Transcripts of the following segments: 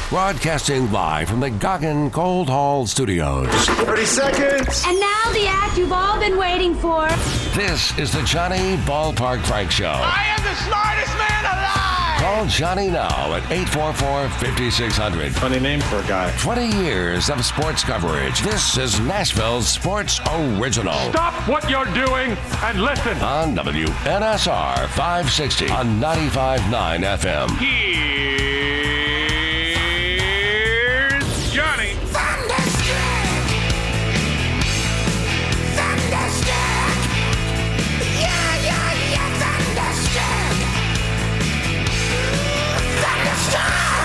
Broadcasting live from the Goggin Cold Hall Studios. 30 seconds. And now the act you've all been waiting for. This is the Johnny Ballpark Frank Show. I am the smartest man alive. Call Johnny now at 844-5600. Funny name for a guy. 20 years of sports coverage. This is Nashville's Sports Original. Stop what you're doing and listen. On WNSR 560 on 95.9 FM. Here's Johnny. Thunderstruck! Thunderstruck! Yeah, Thunderstruck! Thunderstruck!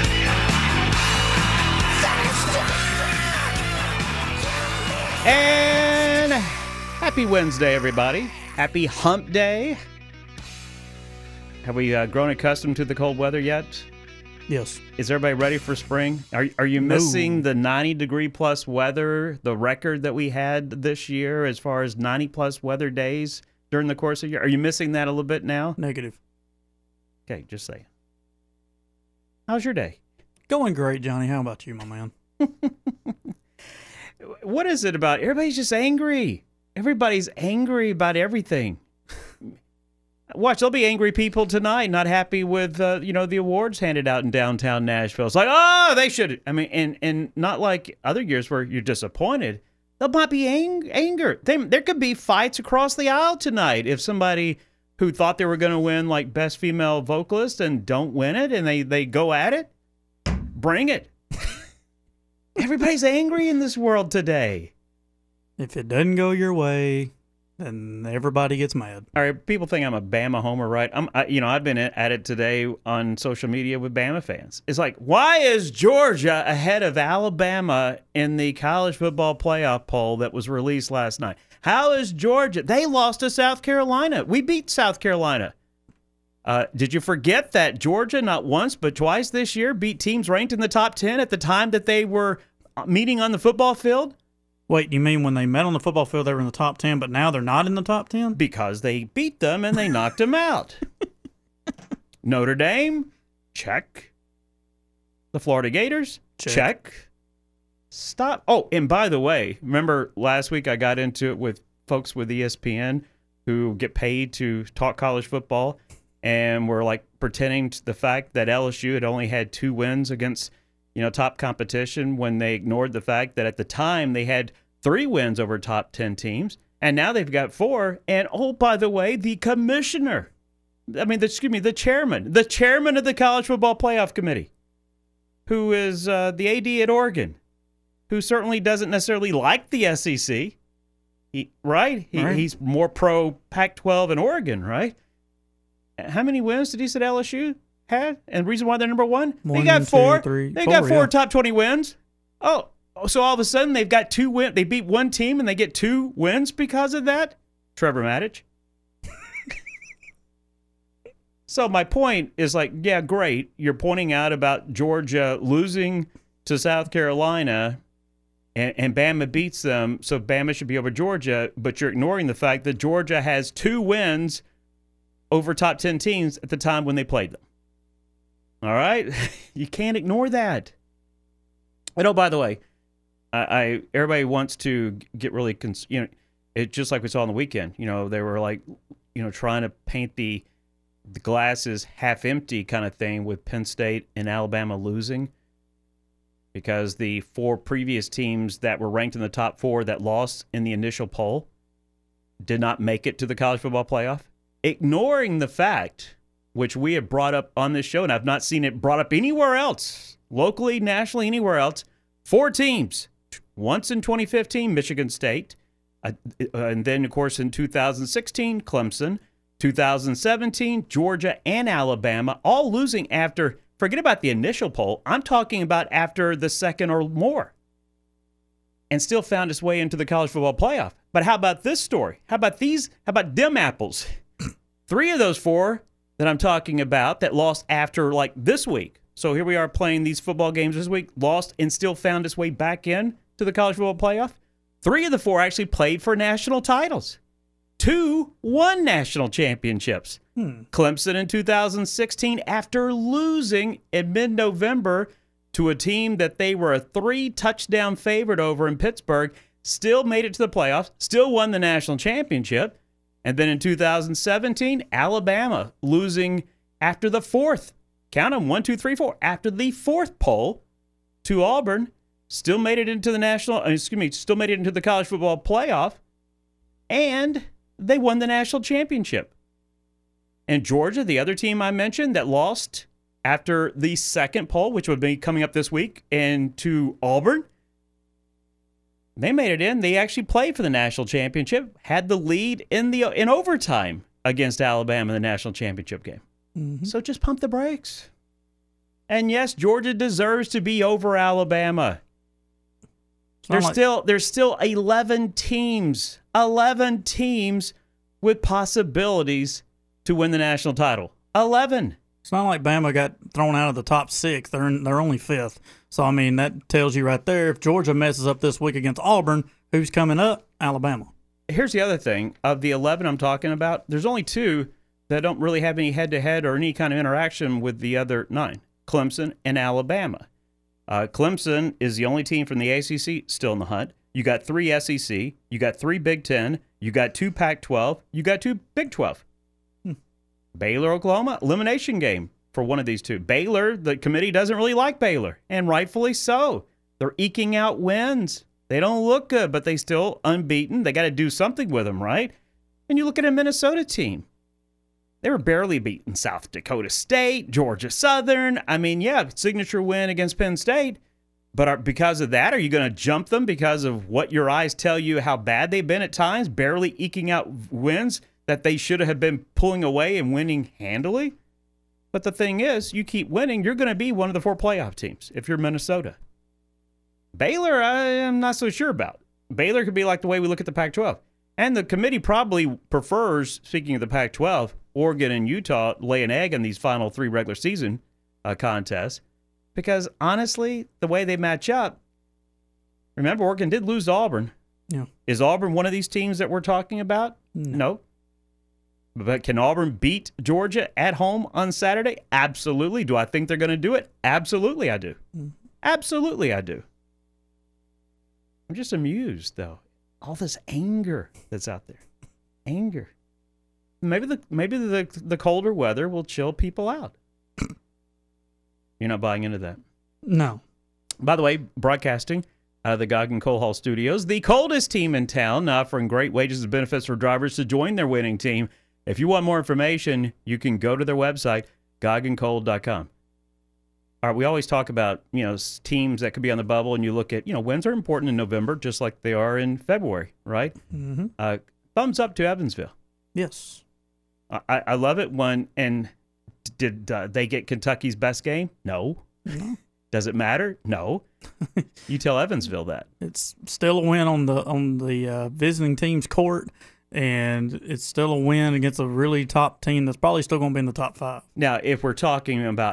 Thunderstruck! And happy Wednesday, everybody. Happy hump day. Have we grown accustomed to the cold weather yet? Yes. Is everybody ready for spring? Are you missing the 90-degree plus weather, the record that we had this year as far as 90-plus weather days during the course of the year? Are you missing that a little bit now? Negative. Okay, just say. How's your day? Going great, Johnny. How about you, my man? What is it about? Everybody's just angry. Everybody's angry about everything. Watch, there'll be angry people tonight, not happy with the awards handed out in downtown Nashville. It's like, oh, they should. I mean, and not like other years where you're disappointed. There might be anger. There could be fights across the aisle tonight if somebody who thought they were going to win like best female vocalist and don't win it, and they go at it. Bring it. Everybody's angry in this world today. If it doesn't go your way, then everybody gets mad. All right, people think I'm a Bama homer, right? I've been at it today on social media with Bama fans. It's like, why is Georgia ahead of Alabama in the college football playoff poll that was released last night? How is Georgia? They lost to South Carolina. We beat South Carolina. Did you forget that Georgia, not once but twice this year, beat teams ranked in the top 10 at the time that they were meeting on the football field? Wait, you mean when they met on the football field, they were in the top 10, but now they're not in the top 10? Because they beat them and they knocked them out. Notre Dame, check. The Florida Gators, check. Stop. Oh, and by the way, remember last week I got into it with folks with ESPN who get paid to talk college football, and were like pretending to the fact that LSU had only had 2 wins against top competition when they ignored the fact that at the time they had 3 wins over top 10 teams, and now they've got 4. And oh, by the way, the chairman of the College Football Playoff Committee, who is the AD at Oregon, who certainly doesn't necessarily like the SEC, right? He's more pro Pac-12 in Oregon, right? How many wins did he say LSU had? And the reason why they're number 1? They got 4. They got 4 top 20 wins. Oh, so all of a sudden they've got 2 wins. They beat one team and they get 2 wins because of that? Trevor Maddich. So my point is like, yeah, great. You're pointing out about Georgia losing to South Carolina and Bama beats them, so Bama should be over Georgia, but you're ignoring the fact that Georgia has 2 wins over top 10 teams at the time when they played them. All right? You can't ignore that. And oh, by the way, everybody wants to get really, it's just like we saw on the weekend. They were like, trying to paint the glasses half empty kind of thing with Penn State and Alabama losing, because the 4 previous teams that were ranked in the top 4 that lost in the initial poll did not make it to the college football playoff. Ignoring the fact, which we have brought up on this show, and I've not seen it brought up anywhere else, locally, nationally, anywhere else, 4 teams. Once in 2015, Michigan State, and then, of course, in 2016, Clemson, 2017, Georgia, and Alabama, all losing after, forget about the initial poll, I'm talking about after the second or more, and still found its way into the college football playoff. But how about this story? How about them apples? 3 of those 4 that I'm talking about that lost after like this week. So here we are playing these football games this week, lost and still found its way back in to the college football playoff. 3 of the 4 actually played for national titles. 2 won national championships. Clemson in 2016 after losing in mid-November to a team that they were a 3-touchdown favorite over in Pittsburgh, still made it to the playoffs, still won the national championship. And then in 2017, Alabama losing after the fourth, count them, 1, 2, 3, 4, after the fourth poll to Auburn, still made it into still made it into the college football playoff, and they won the national championship. And Georgia, the other team I mentioned that lost after the second poll, which would be coming up this week, and to Auburn, they made it in. They actually played for the national championship, had the lead in overtime against Alabama in the national championship game. Mm-hmm. So just pump the brakes. And yes, Georgia deserves to be over Alabama. There's still 11 teams with possibilities to win the national title. 11. It's not like Bama got thrown out of the top 6. They're only 5th. So, I mean, that tells you right there, if Georgia messes up this week against Auburn, who's coming up? Alabama. Here's the other thing. Of the 11 I'm talking about, there's only 2 that don't really have any head-to-head or any kind of interaction with the other 9, Clemson and Alabama. Clemson is the only team from the ACC still in the hunt. You got 3 SEC. You got 3 Big Ten. You got 2 Pac-12. You got 2 Big 12. Baylor, Oklahoma, elimination game for one of these 2. Baylor, the committee doesn't really like Baylor, and rightfully so. They're eking out wins. They don't look good, but they still unbeaten. They got to do something with them, right? And you look at a Minnesota team. They were barely beaten South Dakota State, Georgia Southern. I mean, yeah, signature win against Penn State. But because of that, are you going to jump them because of what your eyes tell you how bad they've been at times, barely eking out wins that they should have been pulling away and winning handily? But the thing is, you keep winning, you're going to be one of the 4 playoff teams if you're Minnesota. Baylor, I am not so sure about. Baylor could be like the way we look at the Pac-12. And the committee probably prefers, speaking of the Pac-12, Oregon and Utah lay an egg in these final 3 regular season contests. Because honestly, the way they match up, remember, Oregon did lose to Auburn. Yeah. Is Auburn one of these teams that we're talking about? No. But can Auburn beat Georgia at home on Saturday? Absolutely. Do I think they're going to do it? Absolutely, I do. Absolutely, I do. I'm just amused, though. All this anger that's out there. Anger. Maybe the colder weather will chill people out. You're not buying into that? No. By the way, broadcasting out of the Goggin Coal Hall Studios, the coldest team in town, offering great wages and benefits for drivers to join their winning team. If you want more information, you can go to their website, goggincoal.com. All right, we always talk about, teams that could be on the bubble, and you look at, wins are important in November, just like they are in February, right? Mm-hmm. Thumbs up to Evansville. Yes. I love it when, and did they get Kentucky's best game? No. Does it matter? No. You tell Evansville that. It's still a win on the visiting team's court, and it's still a win against a really top team that's probably still going to be in the top 5. Now, if we're talking about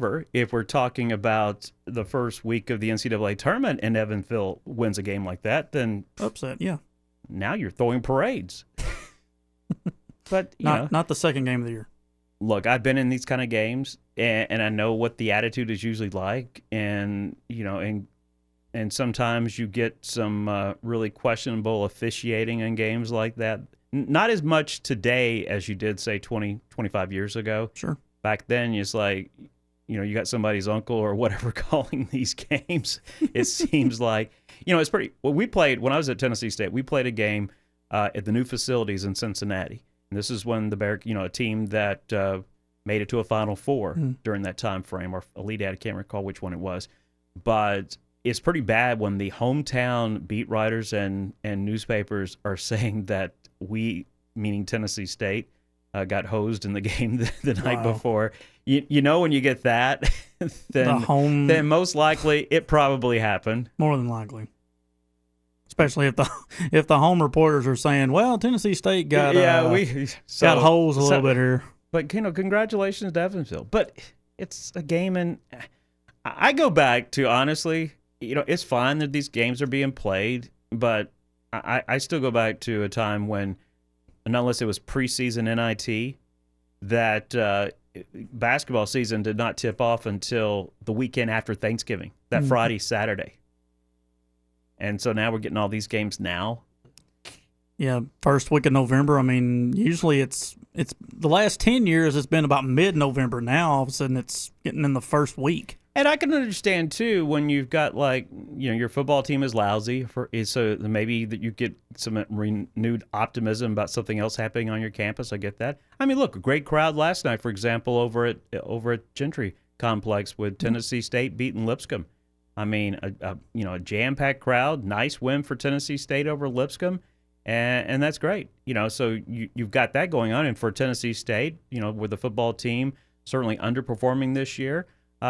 the first week of the NCAA tournament and Evansville wins a game like that, then upset, yeah. Now you're throwing parades. But not the second game of the year. Look, I've been in these kind of games, and I know what the attitude is usually like, and and sometimes you get some really questionable officiating in games like that. Not as much today as you did, say, 20, 25 years ago. Sure. Back then, it's like, you got somebody's uncle or whatever calling these games. It seems like, it's pretty. Well, we played when I was at Tennessee State. We played a game at the new facilities in Cincinnati. And this is when a team that made it to a Final Four during that time frame, or Elite Eight, I can't recall which one it was. But it's pretty bad when the hometown beat writers and newspapers are saying that we, meaning Tennessee State, got hosed in the game the night before. When you get that, then most likely it probably happened. More than likely. Especially if the home reporters are saying, "Well, Tennessee State got got holes a little bit here." But congratulations to Evansville. But it's a game, and I go back to, honestly, it's fine that these games are being played, but I still go back to a time when, unless it was preseason NIT, that basketball season did not tip off until the weekend after Thanksgiving, that Friday, Saturday. And so now we're getting all these games now. Yeah, first week of November. I mean, usually it's the last 10 years it's been about mid-November. Now all of a sudden it's getting in the first week. And I can understand too when you've got your football team is lousy, so maybe that you get some renewed optimism about something else happening on your campus. I get that. I mean, look, a great crowd last night, for example, over at Gentry Complex with Tennessee State beating Lipscomb. I mean, a jam-packed crowd, nice win for Tennessee State over Lipscomb. And that's great, So you've got that going on, and for Tennessee State, with the football team certainly underperforming this year,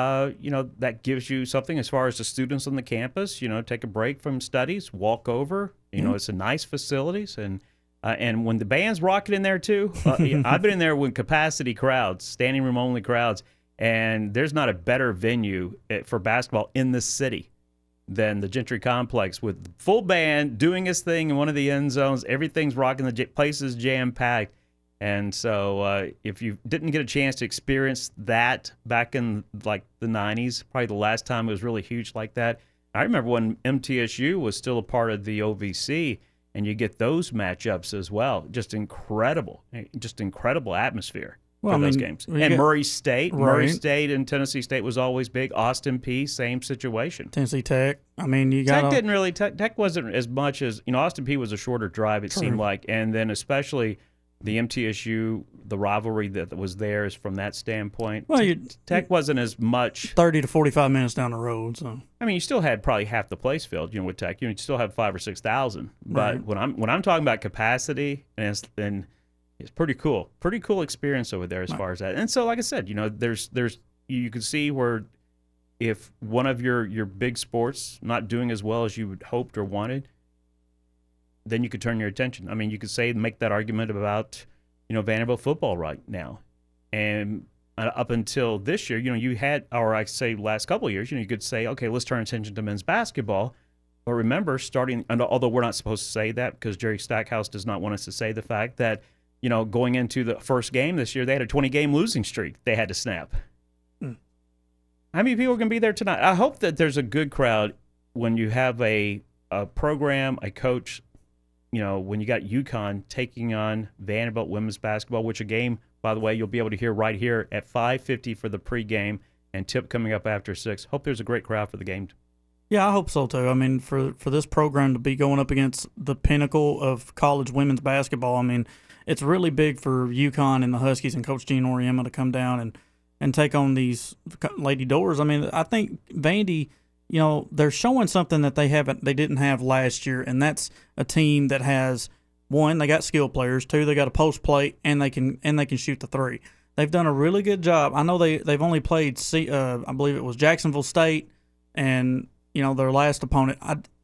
that gives you something as far as the students on the campus. Take a break from studies, walk over. It's a nice facilities, and when the band's rocking in there too. I've been in there with capacity crowds, standing room only crowds, and there's not a better venue for basketball in the city than the Gentry Complex with full band doing its thing in one of the end zones. Everything's rocking. The place is jam-packed. And so if you didn't get a chance to experience that back in the 90s, probably the last time it was really huge like that. I remember when MTSU was still a part of the OVC, and you get those matchups as well. Just incredible atmosphere. For those games. And Murray State. Right. Murray State and Tennessee State was always big. Austin Peay, same situation. Tennessee Tech. I mean, Tech wasn't as much as, Austin Peay was a shorter drive, it seemed like. And then especially the MTSU, the rivalry that was there is from that standpoint. Well, Tech wasn't as much. 30 to 45 minutes down the road. So I mean, you still had probably half the place filled, with Tech. You still have 5,000 or 6,000. But when I'm talking about capacity, and it's pretty cool. Pretty cool experience over there as far as that. And so, like I said, there's you can see where if one of your big sports not doing as well as you would hoped or wanted, then you could turn your attention. I mean, you could make that argument about, Vanderbilt football right now. And up until this year, you had, or I say last couple of years, you could say, okay, let's turn attention to men's basketball. But remember, although we're not supposed to say that because Jerry Stackhouse does not want us to say the fact that, going into the first game this year, they had a 20-game losing streak they had to snap. How many people are going to be there tonight? I hope that there's a good crowd when you have a program, a coach, when you got UConn taking on Vanderbilt women's basketball, which a game, by the way, you'll be able to hear right here at 5:50 for the pregame and tip coming up after 6. Hope there's a great crowd for the game. Yeah, I hope so, too. I mean, for this program to be going up against the pinnacle of college women's basketball, I mean, it's really big for UConn and the Huskies and Coach Gene Auriemma to come down and take on these Lady Doors. I mean, I think Vandy, they're showing something that they didn't have last year, and that's a team that has, one, they got skill players, two, they got a post plate, and they can shoot the three. They've done a really good job. I know they've only played I believe it was Jacksonville State, and their last opponent.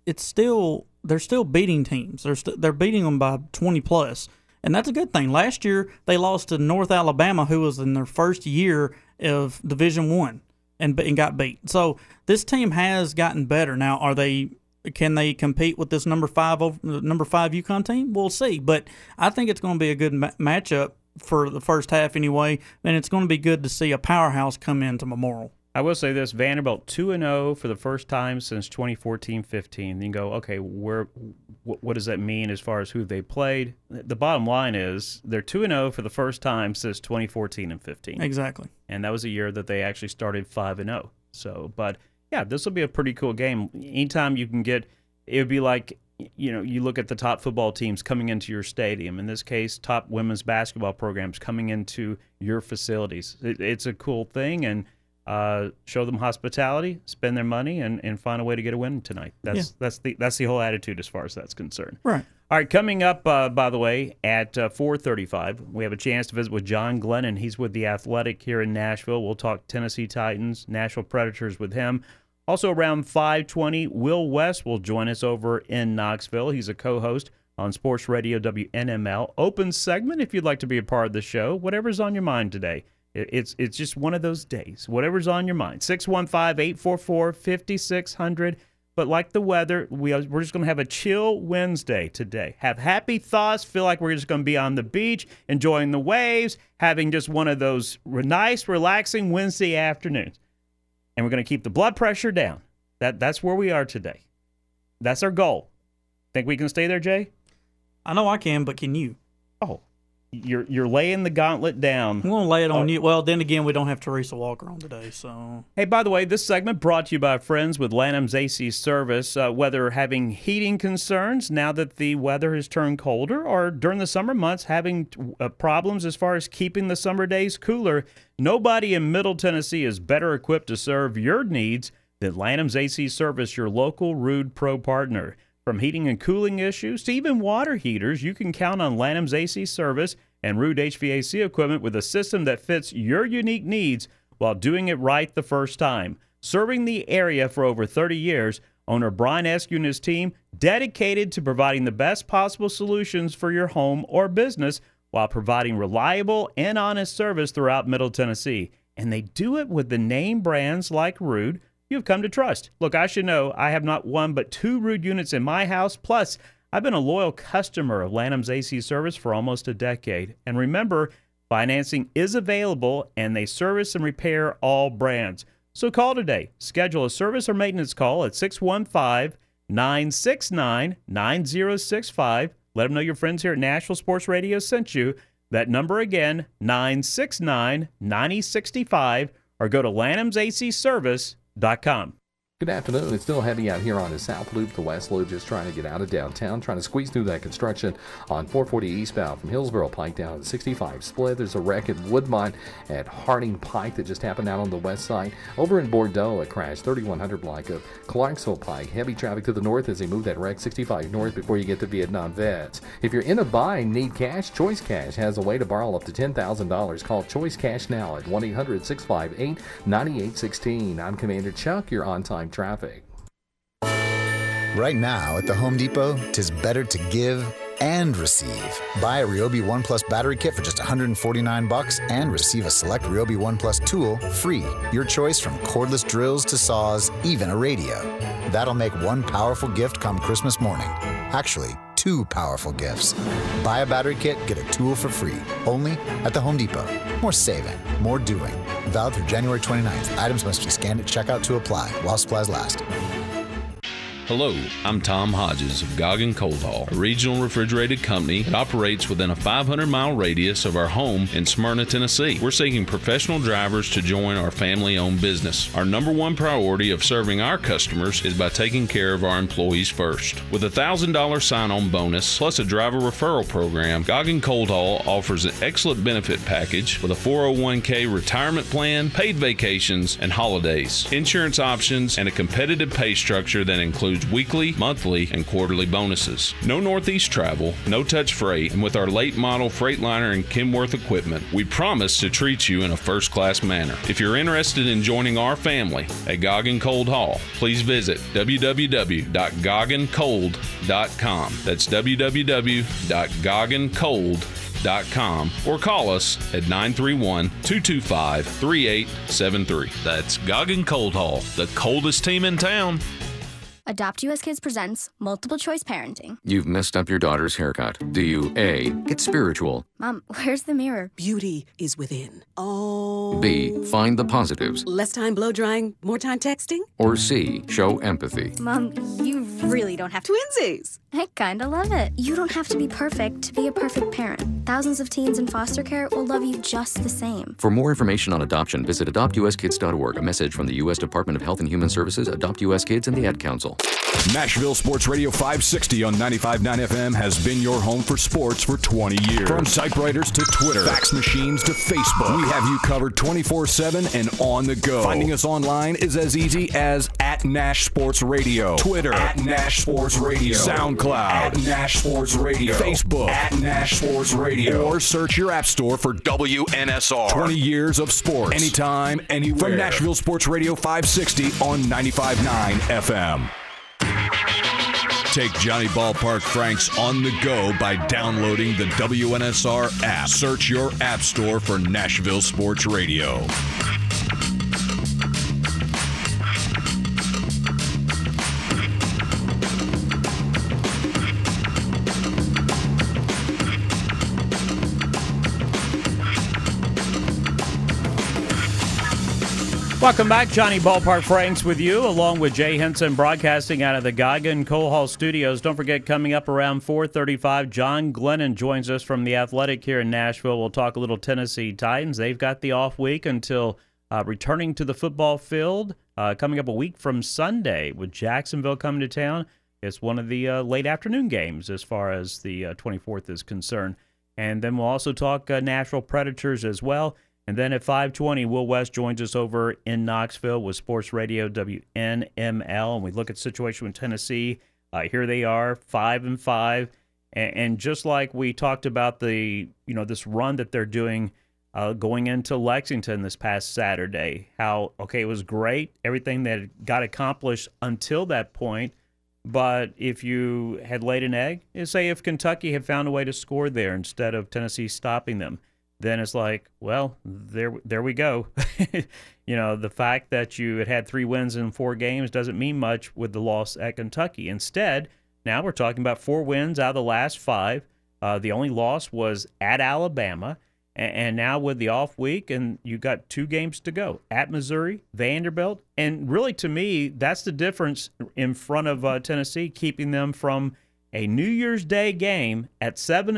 They're still beating teams. They're beating them by 20 plus. And that's a good thing. Last year, they lost to North Alabama, who was in their first year of Division I and got beat. So this team has gotten better. Now, can they compete with this number 5 UConn team? We'll see. But I think it's going to be a good matchup for the first half anyway, and it's going to be good to see a powerhouse come into Memorial. I will say this, Vanderbilt 2-0 for the first time since 2014-15. You go, okay, what does that mean as far as who they played? The bottom line is they're 2-0 for the first time since 2014 and 15. Exactly. And that was a year that they actually started 5-0. So, but yeah, this will be a pretty cool game. Anytime you can it would be like, you look at the top football teams coming into your stadium. In this case, top women's basketball programs coming into your facilities. It's a cool thing, and show them hospitality, spend their money, and find a way to get a win tonight. That's the whole attitude as far as that's concerned. Right. All right, coming up, by the way, at 4:35, we have a chance to visit with John Glennon. He's with The Athletic here in Nashville. We'll talk Tennessee Titans, Nashville Predators with him. Also around 5:20, Will West will join us over in Knoxville. He's a co-host on Sports Radio WNML. Open segment if you'd like to be a part of the show. Whatever's on your mind today. It's just one of those days. Whatever's on your mind. 615-844-5600. but like the weather, we're just going to have a chill Wednesday today. Have happy thoughts, feel like we're just going to be on the beach, enjoying the waves, having just one of those nice, relaxing Wednesday afternoons. And we're going to keep the blood pressure down. That's where we are today. That's our goal. Think we can stay there, Jay? I know I can, but can you? Oh, you're laying the gauntlet down. I'm going to lay it on you. Well, then again, we don't have Teresa Walker on today, so. Hey, by the way, this segment brought to you by friends with Lanham's AC Service. Whether having heating concerns now that the weather has turned colder, or during the summer months having problems as far as keeping the summer days cooler, nobody in Middle Tennessee is better equipped to serve your needs than Lanham's AC Service, your local Ruud Pro partner. From heating and cooling issues to even water heaters, you can count on Lanham's AC Service and Ruud HVAC equipment with a system that fits your unique needs while doing it right the first time. Serving the area for over 30 years, owner Brian Eskew and his team dedicated to providing the best possible solutions for your home or business while providing reliable and honest service throughout Middle Tennessee. And they do it with the name brands like Ruud you've come to trust. Look, I should know I have not one but 2 Ruud units in my house. Plus, I've been a loyal customer of Lanham's AC Service for almost a decade. And remember, financing is available and they service and repair all brands. So call today. Schedule a service or maintenance call at 615-969-9065. Let them know your friends here at Nashville Sports Radio sent you. That number again, 969-9065, or go to lanhamsacservice.com. Good afternoon. It's still heavy out here on the South Loop, the West Loop, just trying to get out of downtown, trying to squeeze through that construction on 440 eastbound from Hillsboro Pike down to 65 split. There's a wreck at Woodmont at Harding Pike that just happened out on the west side. Over in Bordeaux, a crash 3100 block of Clarksville Pike. Heavy traffic to the north as they move that wreck 65 north before you get to Vietnam Vets. If you're in a bind, need cash, Choice Cash has a way to borrow up to $10,000. Call Choice Cash now at 1-800-658-9816. I'm Commander Chuck, your on-time traffic. Right now at the Home Depot, 'tis better to give and receive. Buy a Ryobi One Plus battery kit for just $149 and receive a select Ryobi One Plus tool free. Your choice from cordless drills to saws, even a radio. That'll make one powerful gift come Christmas morning. Actually, 2 powerful gifts. Buy a battery kit, get a tool for free. Only at the Home Depot. More saving, more doing. Valid through January 29th. Items must be scanned at checkout to apply while supplies last. Hello, I'm Tom Hodges of Goggin Cold Haul, a regional refrigerated company that operates within a 500-mile radius of our home in Smyrna, Tennessee. We're seeking professional drivers to join our family-owned business. Our number one priority of serving our customers is by taking care of our employees first. With a $1,000 sign-on bonus plus a driver referral program, Goggin Cold Haul offers an excellent benefit package with a 401k retirement plan, paid vacations, and holidays, insurance options, and a competitive pay structure that includes weekly, monthly, and quarterly bonuses. No Northeast travel, no touch freight, and with our late model Freightliner and Kenworth equipment, we promise to treat you in a first-class manner. If you're interested in joining our family at Goggin Cold Haul, please visit www.goggincold.com. That's www.goggincold.com, or call us at 931-225-3873. That's Goggin Cold Haul, the coldest team in town. Adopt US Kids presents Multiple Choice Parenting. You've messed up your daughter's haircut. Do you A, get spiritual? Mom, where's the mirror? Beauty is within. Oh. B, find the positives? Less time blow drying, more time texting? Or C, show empathy? Mom, you really don't have to. Twinsies! I kinda love it. You don't have to be perfect to be a perfect parent. Thousands of teens in foster care will love you just the same. For more information on adoption, visit adoptuskids.org. A message from the U.S. Department of Health and Human Services, Adopt U.S. Kids, and the Ad Council. Nashville Sports Radio 560 on 95.9 FM has been your home for sports for 20 years. From typewriters to Twitter, fax machines to Facebook, we have you covered 24/7 and on the go. Finding us online is as easy as @Nash Sports Radio, Twitter @Nash Sports Radio, SoundCloud @Nash Sports Radio, Facebook @Nash Sports Radio, or search your app store for WNSR. 20 years of sports, anytime, anywhere. From Nashville Sports Radio 560 on 95.9 FM. Take Johnny Ballpark Franks on the go by downloading the WNSR app. Search your app store for Nashville Sports Radio. Welcome back. Johnny Ballpark Franks with you, along with Jay Henson, broadcasting out of the Goggin Coal Hall Studios. Don't forget, coming up around 4:35, John Glennon joins us from The Athletic here in Nashville. We'll talk a little Tennessee Titans. They've got the off week until returning to the football field coming up a week from Sunday with Jacksonville coming to town. It's one of the late afternoon games as far as the 24th is concerned. And then we'll also talk Nashville Predators as well. And then at 5:20, Will West joins us over in Knoxville with Sports Radio WNML. And we look at the situation with Tennessee. Here they are, 5-5. And just like we talked about this run that they're doing going into Lexington this past Saturday, how, it was great, everything that got accomplished until that point. But if you had laid an egg, say if Kentucky had found a way to score there instead of Tennessee stopping them, then it's like, well, there we go. The fact that you had 3 wins in 4 games doesn't mean much with the loss at Kentucky. Instead, now we're talking about 4 wins out of the last 5. The only loss was at Alabama. And now with the off week, and you got 2 games to go at Missouri, Vanderbilt. And really, to me, that's the difference in front of Tennessee, keeping them from a New Year's Day game at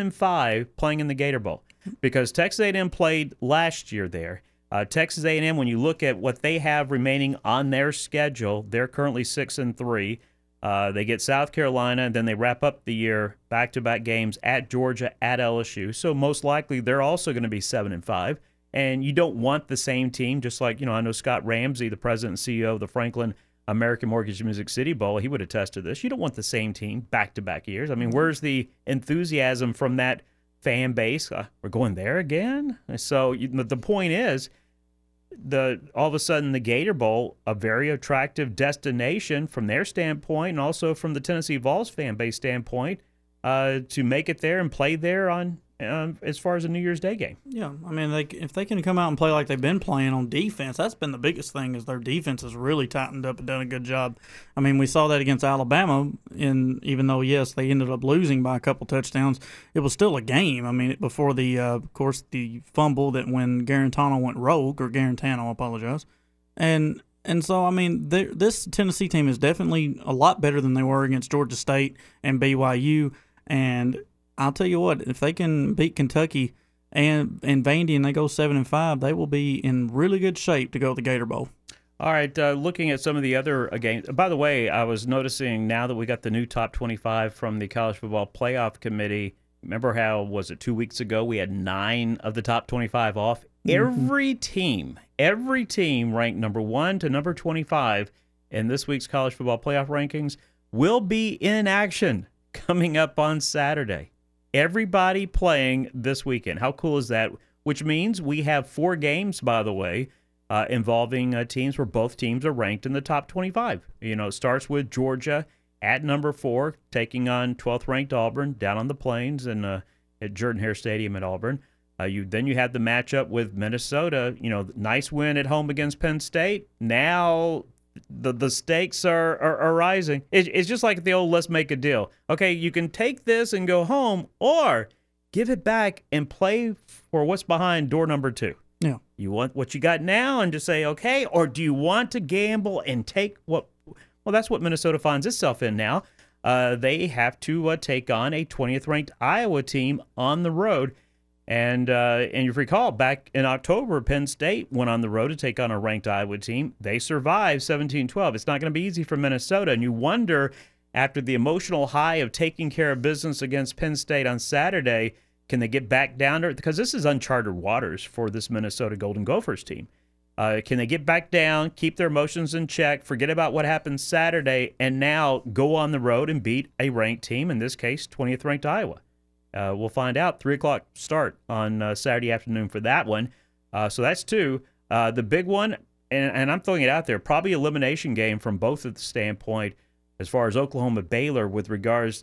7-5 playing in the Gator Bowl. Because Texas A&M played last year there. Texas A&M, when you look at what they have remaining on their schedule, they're currently 6-3. They get South Carolina, and then they wrap up the year back-to-back games at Georgia, at LSU. So most likely they're also going to be 7-5. And you don't want the same team, just like, I know Scott Ramsey, the president and CEO of the Franklin American Mortgage Music City Bowl, he would attest to this. You don't want the same team back-to-back years. I mean, where's the enthusiasm from that fan base? We're going there again? So the point is, all of a sudden the Gator Bowl, a very attractive destination from their standpoint, and also from the Tennessee Vols fan base standpoint, to make it there and play there on as far as a New Year's Day game. Yeah, I mean, if they can come out and play like they've been playing on defense, that's been the biggest thing, is their defense has really tightened up and done a good job. I mean, we saw that against Alabama, and even though, yes, they ended up losing by a couple touchdowns, it was still a game. I mean, before of course, the fumble that when Garantano went rogue, or Garantano, I apologize. And so, I mean, this Tennessee team is definitely a lot better than they were against Georgia State and BYU, and I'll tell you what, if they can beat Kentucky and Vandy and they go 7-5, they will be in really good shape to go to the Gator Bowl. All right, looking at some of the other games. By the way, I was noticing now that we got the new top 25 from the College Football Playoff Committee. Remember how, was it 2 weeks ago, we had 9 of the top 25 off? Mm-hmm. Every team ranked number 1 to number 25 in this week's College Football Playoff rankings will be in action coming up on Saturday. Everybody playing this weekend. How cool is that? Which means we have 4 games, by the way, involving teams where both teams are ranked in the top 25. It starts with Georgia at number 4, taking on 12th-ranked Auburn down on the Plains and at Jordan-Hare Stadium at Auburn. Then you have the matchup with Minnesota. Nice win at home against Penn State. Now the stakes are rising. It's just like the old let's make a deal. Okay, you can take this and go home, or give it back and play for what's behind door number 2. Yeah. You want what you got now and just say, okay, or do you want to gamble and take what? Well, that's what Minnesota finds itself in now. They have to take on a 20th-ranked Iowa team on the road. And you recall, back in October, Penn State went on the road to take on a ranked Iowa team. They survived 17-12. It's not going to be easy for Minnesota. And you wonder, after the emotional high of taking care of business against Penn State on Saturday, can they get back down to it? Because this is uncharted waters for this Minnesota Golden Gophers team. Can they get back down, keep their emotions in check, forget about what happened Saturday, and now go on the road and beat a ranked team, in this case, 20th-ranked Iowa? We'll find out. 3 o'clock start on Saturday afternoon for that one. So that's 2. The big one, and I'm throwing it out there, probably elimination game from both of the standpoint as far as Oklahoma-Baylor with regards,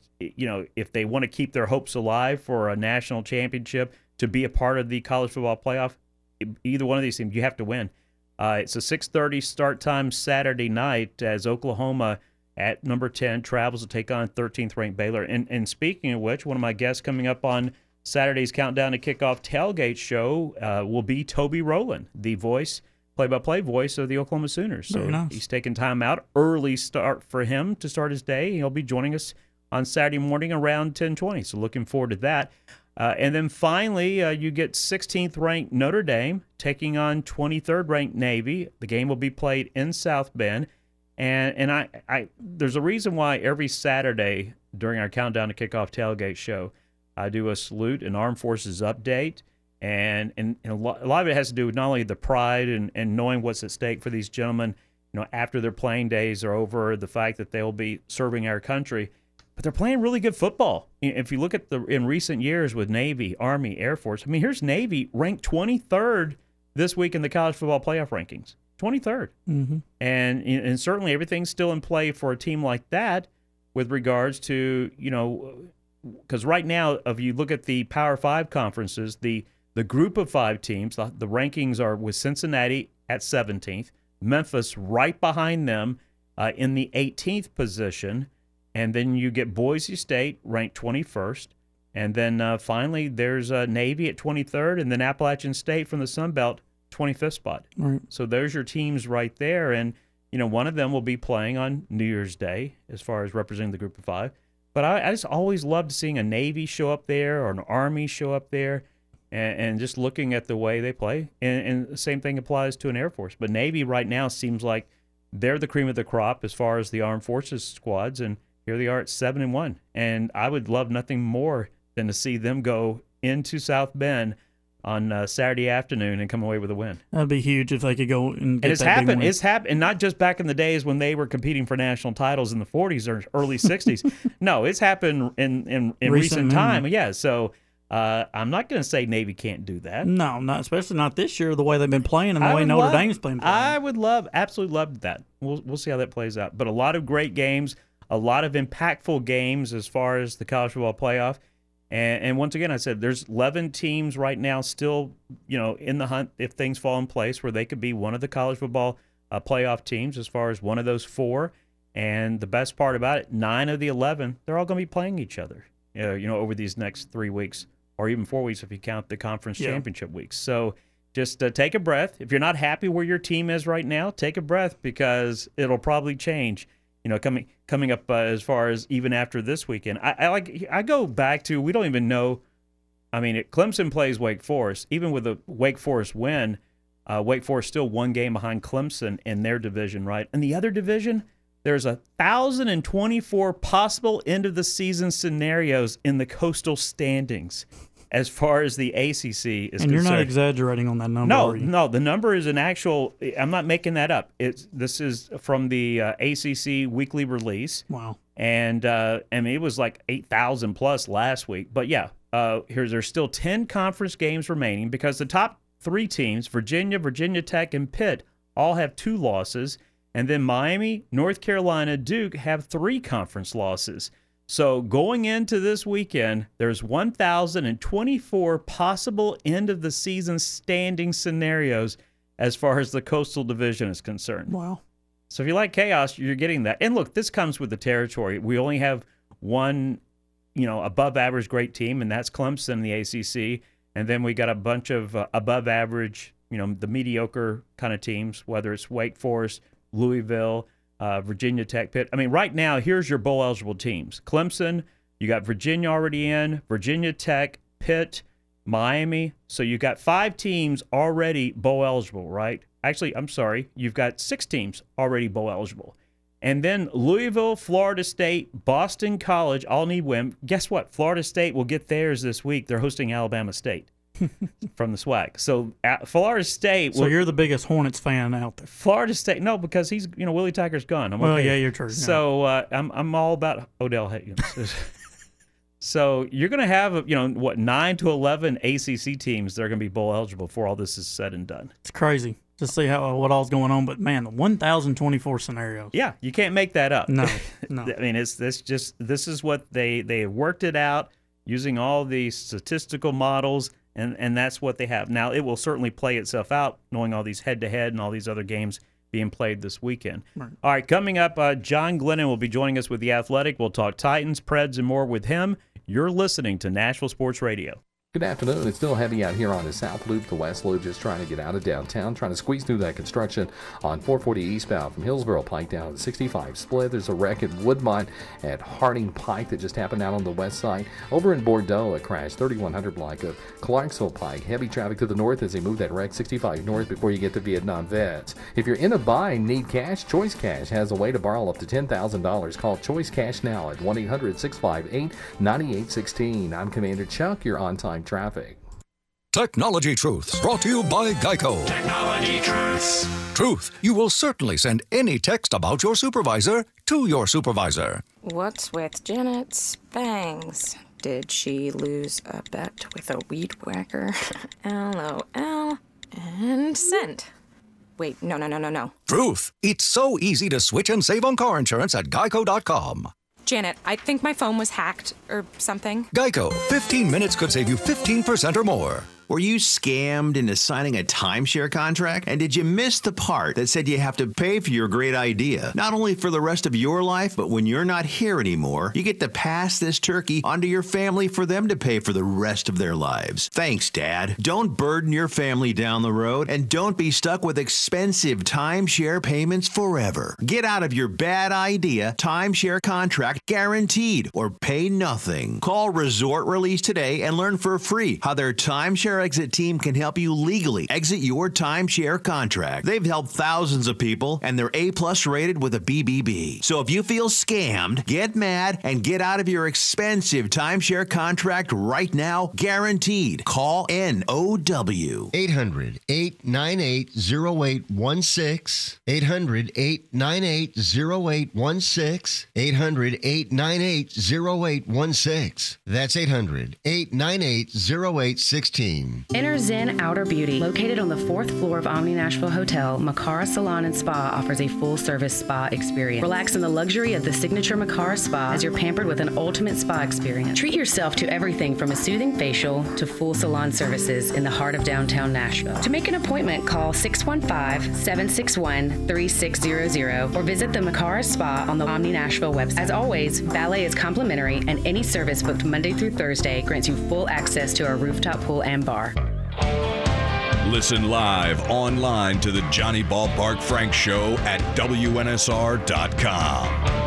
if they want to keep their hopes alive for a national championship, to be a part of the college football playoff. Either one of these teams, you have to win. It's a 6:30 start time Saturday night as Oklahoma at number 10 travels to take on 13th-ranked Baylor. And speaking of which, one of my guests coming up on Saturday's Countdown to Kickoff Tailgate show will be Toby Rowland, the voice play-by-play voice of the Oklahoma Sooners. So Very nice. he's taking time out. Early start for him to start his day. He'll be joining us on Saturday morning around 10:20. So looking forward to that. And then finally, you get 16th-ranked Notre Dame taking on 23rd-ranked Navy. The game will be played in South Bend. And I there's a reason why every Saturday during our Countdown to Kickoff tailgate show, I do a salute and Armed Forces update. And a lot of it has to do with not only the pride and knowing what's at stake for these gentlemen, after their playing days are over, the fact that they'll be serving our country, but they're playing really good football. If you look at in recent years with Navy, Army, Air Force, here's Navy ranked 23rd this week in the college football playoff rankings. 23rd. Mm-hmm. And certainly everything's still in play for a team like that with regards to, because right now, if you look at the Power 5 conferences, the group of 5 teams, the rankings are with Cincinnati at 17th, Memphis right behind them in the 18th position, and then you get Boise State ranked 21st, and then finally there's Navy at 23rd, and then Appalachian State from the Sun Belt, 25th spot. Right. So there's your teams right there, and one of them will be playing on New Year's Day as far as representing the group of 5. But I just always loved seeing a Navy show up there or an Army show up there. And just looking at the way they play. And the same thing applies to an Air Force. But Navy right now seems like they're the cream of the crop as far as the Armed Forces squads. And here they are at 7-1. And I would love nothing more than to see them go into South Bend on Saturday afternoon and come away with a win. That'd be huge if they could go and get and it's that big happened. win. It's happened. And not just back in the days when they were competing for national titles in the 40s or early 60s. No, it's happened in recent time. Yeah, so... I'm not going to say Navy can't do that. No, not especially not this year. The way they've been playing and the way Notre Dame's playing. I would absolutely love that. We'll see how that plays out. But a lot of great games, a lot of impactful games as far as the college football playoff. And once again, I said there's 11 teams right now still, in the hunt if things fall in place where they could be one of the college football playoff teams as far as one of those 4. And the best part about it, 9 of the 11, they're all going to be playing each other, over these next 3 weeks. Or even 4 weeks if you count the conference championship weeks. So just take a breath. If you're not happy where your team is right now, take a breath because it'll probably change. Coming up as far as even after this weekend. I go back to, we don't even know. Clemson plays Wake Forest. Even with a Wake Forest win, Wake Forest still 1 game behind Clemson in their division, right? In the other division, there's 1,024 possible end-of-the-season scenarios in the Coastal standings as far as the ACC is concerned. And you're not exaggerating on that number, are you? No, the number is an actual – I'm not making that up. This is from the ACC weekly release. Wow. And, it was like 8,000 plus last week. But, yeah, there's still 10 conference games remaining because the top 3 teams, Virginia, Virginia Tech, and Pitt, all have 2 losses. And then Miami, North Carolina, Duke have 3 conference losses. So going into this weekend, there's 1,024 possible end-of-the-season standing scenarios as far as the Coastal Division is concerned. Wow. So if you like chaos, you're getting that. And look, this comes with the territory. We only have one, above-average great team, and that's Clemson in the ACC. And then we got a bunch of above-average, the mediocre kind of teams, whether it's Wake Forest, Louisville, Virginia Tech, Pitt. Right now, here's your bowl-eligible teams. Clemson, you got Virginia already in, Virginia Tech, Pitt, Miami. So you got 5 teams already bowl-eligible, right? Actually, I'm sorry, you've got 6 teams already bowl-eligible. And then Louisville, Florida State, Boston College all need win. Guess what? Florida State will get theirs this week. They're hosting Alabama State. From the SWAC. So Florida State. So you're the biggest Hornets fan out there. Florida State. No, because he's Willie Tacker's gone. Well, okay. Yeah, you're true. So I'm all about Odell Higgins. So you're going to have 9 to 11 ACC teams that are going to be bowl eligible before all this is said and done. It's crazy to see what all's going on. But man, the 1,024 scenarios. Yeah, you can't make that up. No. This is what they worked it out using all the statistical models. And that's what they have. Now, it will certainly play itself out, knowing all these head-to-head and all these other games being played this weekend. Right. All right, coming up, John Glennon will be joining us with The Athletic. We'll talk Titans, Preds, and more with him. You're listening to Nashville Sports Radio. Good afternoon. It's still heavy out here on the South Loop, the West Loop, just trying to get out of downtown, trying to squeeze through that construction on 440 eastbound from Hillsboro Pike down to 65 split. There's a wreck at Woodmont at Harding Pike that just happened out on the west side. Over in Bordeaux, a crash, 3100 block of Clarksville Pike. Heavy traffic to the north as they move that wreck 65 north before you get to Vietnam Vets. If you're in a bind, need cash, Choice Cash has a way to borrow up to $10,000. Call Choice Cash now at 1-800-658-9816. I'm Commander Chuck, your on-time traffic. Technology Truths, brought to you by Geico. Technology Truths. Truth, you will certainly send any text about your supervisor to your supervisor. What's with Janet's bangs? Did she lose a bet with a weed whacker? LOL. And send. Wait, no. Truth, it's so easy to switch and save on car insurance at geico.com. Janet, I think my phone was hacked or something. Geico, 15 minutes could save you 15% or more. Were you scammed into signing a timeshare contract? And did you miss the part that said you have to pay for your great idea? Not only for the rest of your life, but when you're not here anymore, you get to pass this turkey onto your family for them to pay for the rest of their lives. Thanks, Dad. Don't burden your family down the road, and don't be stuck with expensive timeshare payments forever. Get out of your bad idea timeshare contract guaranteed, or pay nothing. Call Resort Release today and learn for free how their timeshare exit team can help you legally exit your timeshare contract. They've helped thousands of people, and they're A+ rated with a BBB. So if you feel scammed, get mad and get out of your expensive timeshare contract right now, guaranteed. Call NOW. 800-898-0816. 800-898-0816. 800-898-0816. That's 800-898-0816. Enter Zen Outer Beauty. Located on the 4th floor of Omni Nashville Hotel, Makara Salon and Spa offers a full-service spa experience. Relax in the luxury of the signature Makara Spa as you're pampered with an ultimate spa experience. Treat yourself to everything from a soothing facial to full salon services in the heart of downtown Nashville. To make an appointment, call 615-761-3600 or visit the Makara Spa on the Omni Nashville website. As always, valet is complimentary, and any service booked Monday through Thursday grants you full access to our rooftop pool and bar. Listen live online to the Johnny Ballpark Frank Show at WNSR.com.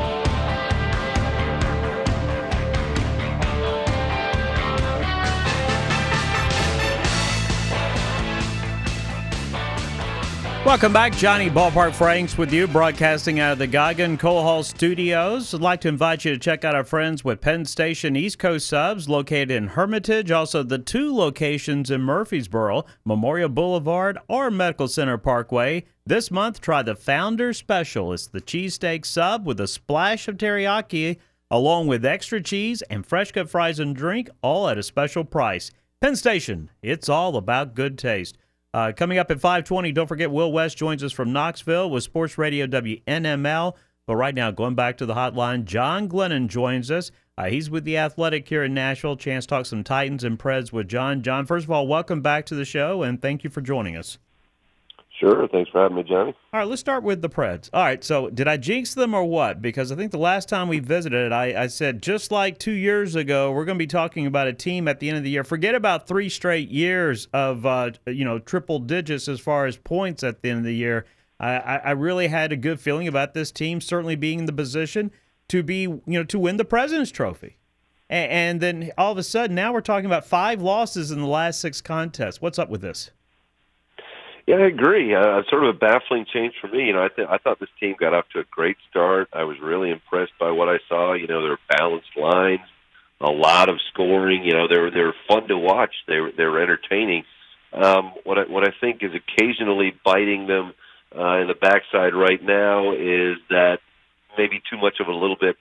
Welcome back. Johnny Ballpark Franks with you, broadcasting out of the Goggin Coal Hall Studios. I'd like to invite you to check out our friends with Penn Station East Coast Subs, located in Hermitage, also the 2 locations in Murfreesboro, Memorial Boulevard or Medical Center Parkway. This month, try the Founder Special. It's the cheesesteak sub with a splash of teriyaki, along with extra cheese and fresh cut fries and drink, all at a special price. Penn Station, it's all about good taste. Coming up at 5:20, don't forget Will West joins us from Knoxville with Sports Radio WNML. But right now, going back to the hotline, John Glennon joins us. He's with The Athletic here in Nashville. Chance to talk some Titans and Preds with John. John, first of all, welcome back to the show, and thank you for joining us. Sure. Thanks for having me, Johnny. All right, let's start with the Preds. All right, so did I jinx them or what? Because I think the last time we visited, I said just like 2 years ago, we're going to be talking about a team at the end of the year. Forget about 3 straight years of triple digits as far as points at the end of the year. I really had a good feeling about this team, certainly being in the position to be, to win the President's Trophy. And then all of a sudden, now we're talking about 5 losses in the last 6 contests. What's up with this? Yeah, I agree. Sort of a baffling change for me. I thought this team got off to a great start. I was really impressed by what I saw. Their balanced lines, a lot of scoring. They were fun to watch. They were entertaining. What I think is occasionally biting them in the backside right now is that maybe too much of an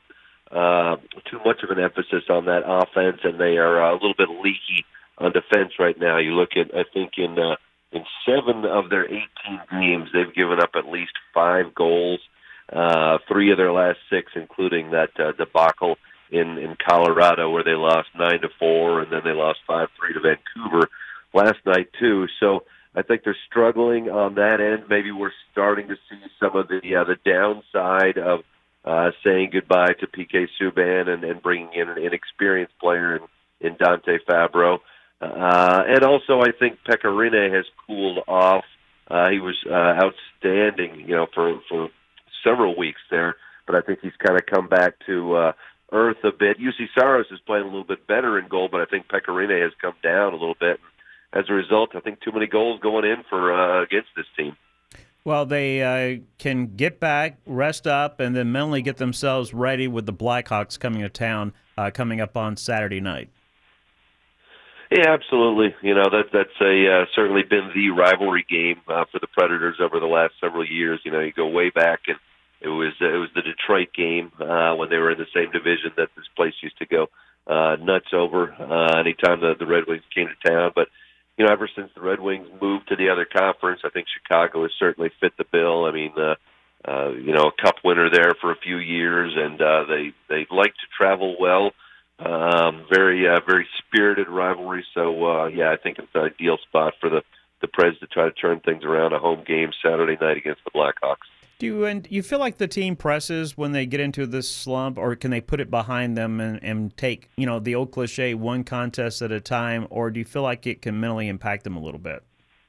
emphasis on that offense, and they are a little bit leaky on defense right now. You look at, I think in 7 of their 18 games, they've given up at least 5 goals. 3 of their last 6, including that debacle in Colorado where they lost 9-4, and then they lost 5-3 to Vancouver last night too. So I think they're struggling on that end. Maybe we're starting to see some of the downside of saying goodbye to PK Subban and bringing in an inexperienced player in Dante Fabro. And also, I think Pecorine has cooled off. He was outstanding, for several weeks there, but I think he's kind of come back to earth a bit. UC Saros is playing a little bit better in goal, but I think Pecorine has come down a little bit. As a result, I think too many goals going in for against this team. Well, they can get back, rest up, and then mentally get themselves ready with the Blackhawks coming to town coming up on Saturday night. Yeah, absolutely. That's certainly been the rivalry game for the Predators over the last several years. You go way back, and it was the Detroit game when they were in the same division that this place used to go nuts over anytime the Red Wings came to town. But ever since the Red Wings moved to the other conference, I think Chicago has certainly fit the bill. I mean, a cup winner there for a few years, and they like to travel well. Very spirited rivalry. So I think it's an ideal spot for the Preds to try to turn things around. A home game Saturday night against the Blackhawks. Do you feel like the team presses when they get into this slump, or can they put it behind them and take the old cliche, one contest at a time, or do you feel like it can mentally impact them a little bit?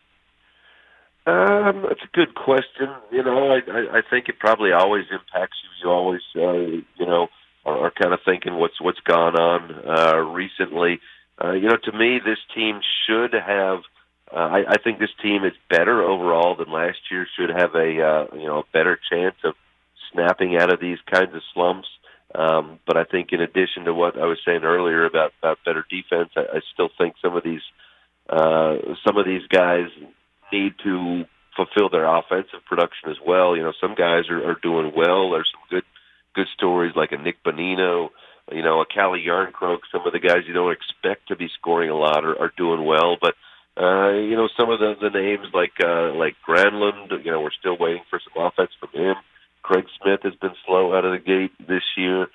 That's a good question. I think it probably always impacts you. You always are kind of thinking what's gone on recently. To me, this team should have. I think this team is better overall than last year. Should have a better chance of snapping out of these kinds of slumps. But I think in addition to what I was saying earlier about better defense, I still think some of these guys need to fulfill their offensive production as well. Some guys are doing well. There's some good stories like a Nick Bonino, a Calle Yarncroke. Some of the guys you don't expect to be scoring a lot are doing well, but some of the names like Granlund, we're still waiting for some offense from him. Craig Smith has been slow out of the gate this year.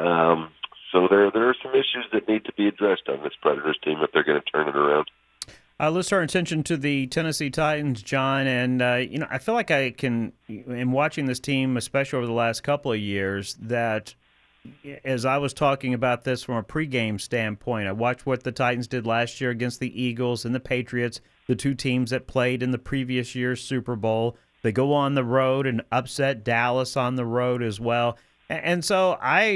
So there are some issues that need to be addressed on this Predators team if they're going to turn it around. Let's turn attention to the Tennessee Titans, John. And, I feel like I can, in watching this team, especially over the last couple of years, that as I was talking about this from a pregame standpoint, I watched what the Titans did last year against the Eagles and the Patriots, the two teams that played in the previous year's Super Bowl. They go on the road and upset Dallas on the road as well. And so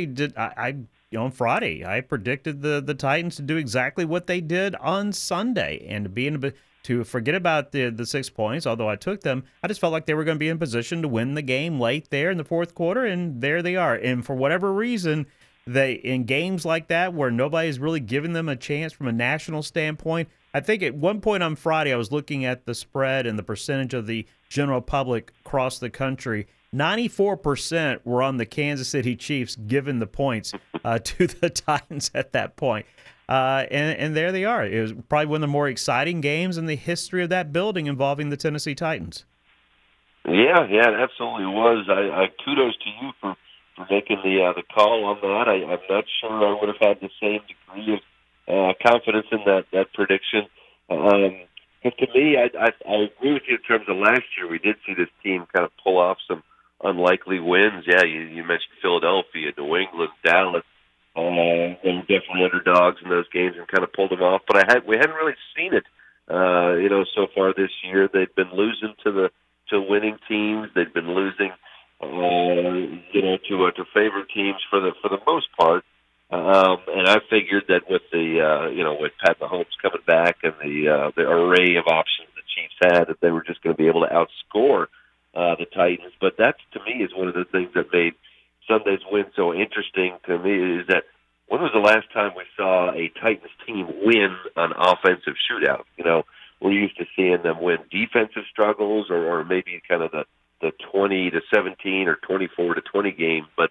on Friday, I predicted the Titans to do exactly what they did on Sunday and to forget about the 6 points, although I took them. I just felt like they were going to be in position to win the game late there in the fourth quarter, and there they are. And for whatever reason, in games like that where nobody's really giving them a chance from a national standpoint, I think at one point on Friday I was looking at the spread and the percentage of the general public across the country. 94% were on the Kansas City Chiefs, given the points to the Titans at that point. And there they are. It was probably one of the more exciting games in the history of that building involving the Tennessee Titans. Yeah, it absolutely was. I kudos to you for making the call on that. I'm not sure I would have had the same degree of confidence in that prediction. But to me, I agree with you in terms of last year. We did see this team kind of pull off some unlikely wins. Yeah, you mentioned Philadelphia, New England, Dallas. They were definitely underdogs in those games and kind of pulled them off. But we hadn't really seen it, so far this year. They'd been losing to winning teams. They'd been losing, to favored teams for the most part. And I figured that with with Pat Mahomes coming back and the array of options the Chiefs had, that they were just going to be able to outscore the Titans. But that, to me, is one of the things that made Sunday's win so interesting to me, is that when was the last time we saw a Titans team win an offensive shootout? We're used to seeing them win defensive struggles or maybe kind of the 20-17 or 24-20 game, but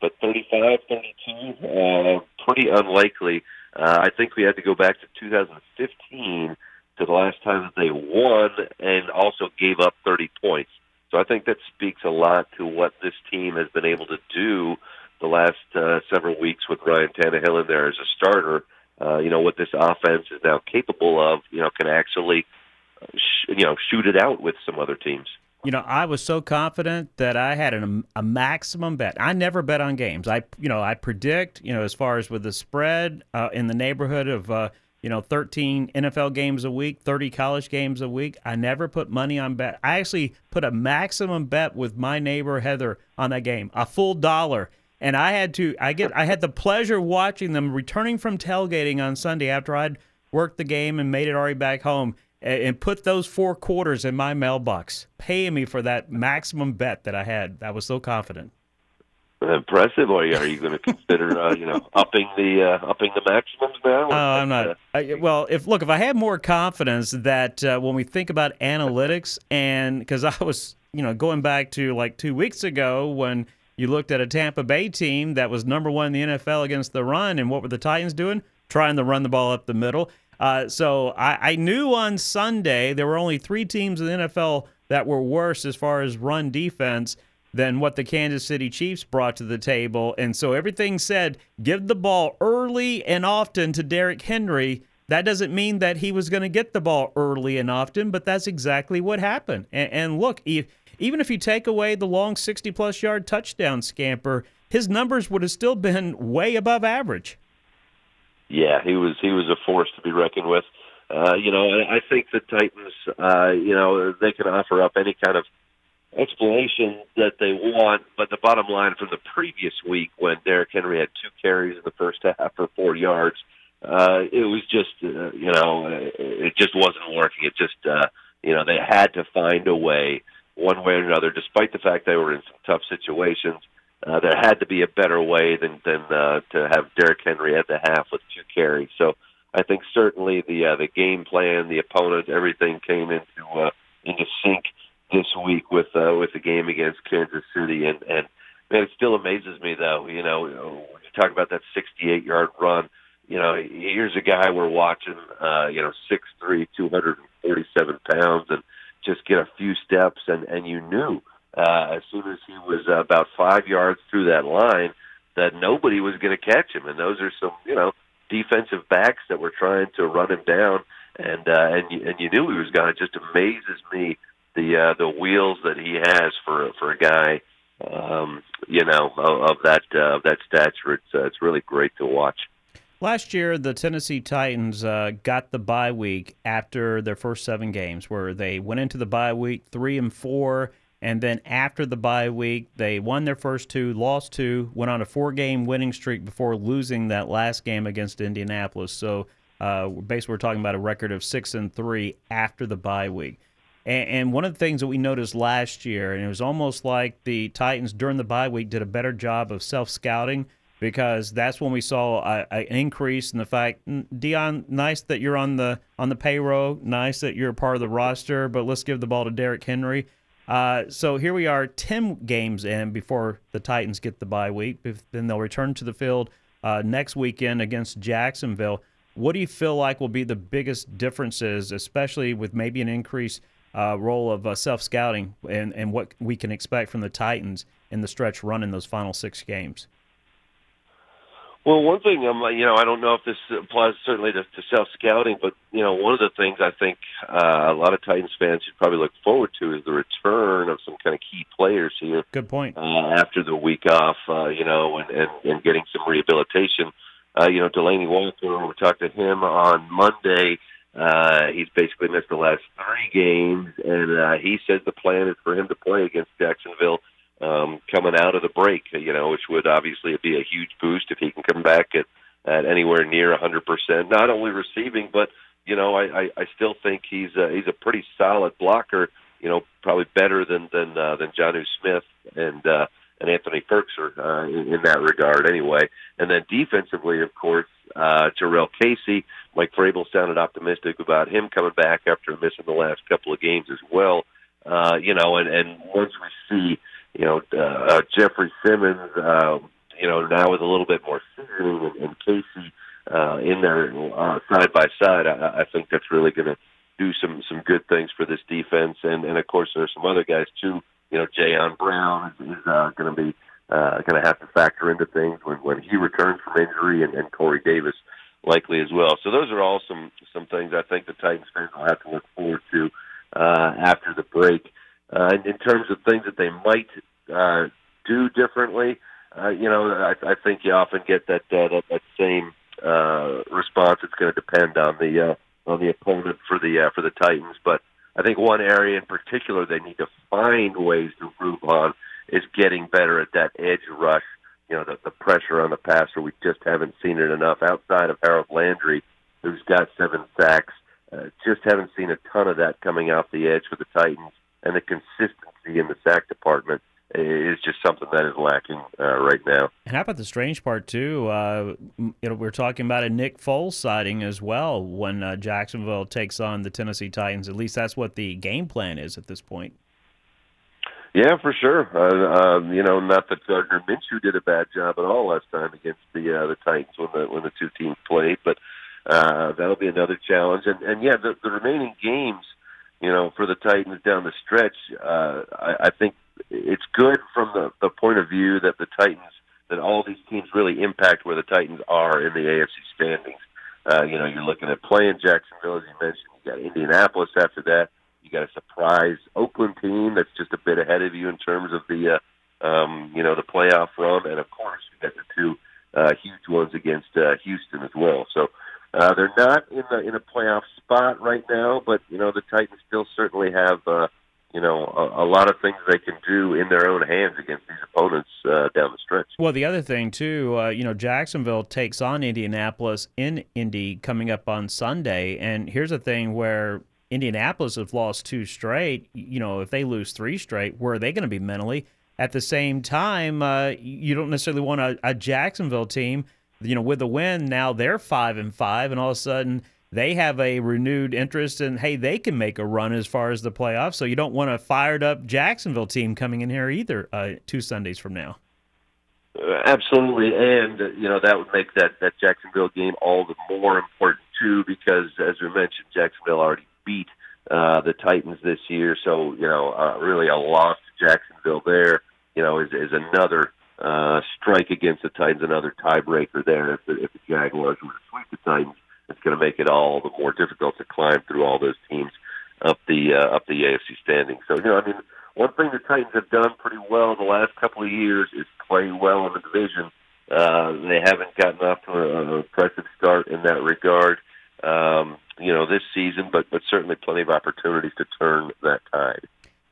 35-32, pretty unlikely. I think we had to go back to 2015 to the last time that they won and also gave up 30 points. So I think that speaks a lot to what this team has been able to do the last several weeks with Ryan Tannehill in there as a starter. What this offense is now capable of, can actually, shoot it out with some other teams. I was so confident that I had a maximum bet. I never bet on games. I predict, as far as with the spread in the neighborhood of 13 NFL games a week, 30 college games a week. I never put money on bet. I actually put a maximum bet with my neighbor Heather on that game, a full $1. And I had the pleasure of watching them returning from tailgating on Sunday after I'd worked the game and made it already back home and put those 4 quarters in my mailbox, paying me for that maximum bet that I had. I was so confident. Impressive. Or are you going to consider, upping the maximums now? I'm not. If I had more confidence that when we think about analytics, and because I was, going back to like 2 weeks ago when you looked at a Tampa Bay team that was number 1 in the NFL against the run, and what were the Titans doing? Trying to run the ball up the middle. So I knew on Sunday there were only 3 teams in the NFL that were worse as far as run defense than what the Kansas City Chiefs brought to the table. And so everything said, give the ball early and often to Derrick Henry. That doesn't mean that he was going to get the ball early and often, but that's exactly what happened. And look, even if you take away the long 60-plus yard touchdown scamper, his numbers would have still been way above average. Yeah, he was a force to be reckoned with. I think the Titans, they can offer up any kind of explanation that they want, but the bottom line from the previous week when Derrick Henry had 2 carries in the first half for 4 yards, it was just, it just wasn't working. It just, they had to find a way, one way or another, despite the fact they were in some tough situations. There had to be a better way than to have Derrick Henry at the half with 2 carries. So I think certainly the game plan, the opponent, everything came into sync this week with the game against Kansas City, and man, it still amazes me though. When you talk about that 68-yard run, here's a guy we're watching, 6'3", 247 pounds, and just get a few steps, and you knew as soon as he was about 5 yards through that line that nobody was going to catch him, and those are some defensive backs that were trying to run him down, and you knew he was going to. Just amazes me the wheels that he has for a guy, of that stature. It's really great to watch. Last year, the Tennessee Titans got the bye week after their first 7 games, where they went into the bye week 3-4, and then after the bye week, they won their first 2, lost 2, went on a 4-game winning streak before losing that last game against Indianapolis. So basically, we're talking about a record of 6-3 after the bye week. And one of the things that we noticed last year, and it was almost like the Titans during the bye week did a better job of self-scouting, because that's when we saw an increase in the fact, Dion, nice that you're on the payroll, nice that you're a part of the roster, but let's give the ball to Derrick Henry. So here we are 10 games in before the Titans get the bye week. Then they'll return to the field next weekend against Jacksonville. What do you feel like will be the biggest differences, especially with maybe an increased role of self-scouting and what we can expect from the Titans in the stretch run in those final 6 games? Well, one thing, I don't know if this applies certainly to self-scouting, but, one of the things I think a lot of Titans fans should probably look forward to is the return of some kind of key players here. Good point. After the week off, and getting some rehabilitation. Delaney Walker, we talked to him on Monday. He's basically missed the last 3 games, and he says the plan is for him to play against Jacksonville coming out of the break, which would obviously be a huge boost if he can come back at anywhere near 100%, not only receiving, but, I still think he's a pretty solid blocker, probably better than Jonnu Smith and Anthony Firkser in that regard anyway. And then defensively, of course, Jarrell Casey, Mike Vrabel sounded optimistic about him coming back after missing the last couple of games as well. And once we see, Jeffrey Simmons, now with a little bit more seasoning and Casey in there side by side, I think that's really going to do some good things for this defense. And of course, there's some other guys too. Jayon Brown is going to be going to have to factor into things when he returns from injury, and Corey Davis likely as well. So those are all some things I think the Titans fans will have to look forward to after the break. In terms of things that they might do differently, I think you often get that same response. It's going to depend on the opponent for the Titans. But I think one area in particular they need to find ways to improve on is getting better at that edge rush. You know, the pressure on the passer. We just haven't seen it enough. Outside of Harold Landry, who's got 7 sacks, just haven't seen a ton of that coming off the edge for the Titans. And the consistency in the sack department is just something that is lacking right now. And how about the strange part, too? We're talking about a Nick Foles sighting as well when Jacksonville takes on the Tennessee Titans. At least that's what the game plan is at this point. Yeah, for sure. Not that Gardner Minshew did a bad job at all last time against the Titans when the two teams played, but that'll be another challenge. And the remaining games, for the Titans down the stretch, I think it's good from the point of view that the Titans, that all these teams really impact where the Titans are in the AFC standings. You're looking at playing Jacksonville, as you mentioned. You got Indianapolis after that. You got a surprise Oakland team that's just a bit ahead of you in terms of the playoff run, and of course you got the two huge ones against Houston as well. So they're not in a playoff spot right now, but the Titans still certainly have a lot of things they can do in their own hands against these opponents down the stretch. Well, the other thing too, Jacksonville takes on Indianapolis in Indy coming up on Sunday, and here's the thing where Indianapolis have lost 2 straight. If they lose 3 straight, where are they going to be mentally? At the same time, you don't necessarily want a Jacksonville team, with a win. Now they're 5-5, and all of a sudden they have a renewed interest in, hey, they can make a run as far as the playoffs. So you don't want a fired up Jacksonville team coming in here either 2 Sundays from now. Absolutely, and that would make that Jacksonville game all the more important too, because as we mentioned, Jacksonville already beat the Titans this year, so really a loss to Jacksonville there, is another strike against the Titans, another tiebreaker there. If the Jaguars were to sweep the Titans, it's going to make it all the more difficult to climb through all those teams up the AFC standings. So one thing the Titans have done pretty well the last couple of years is play well in the division. They haven't gotten off to an impressive start in that regard. This season, but certainly plenty of opportunities to turn that tide.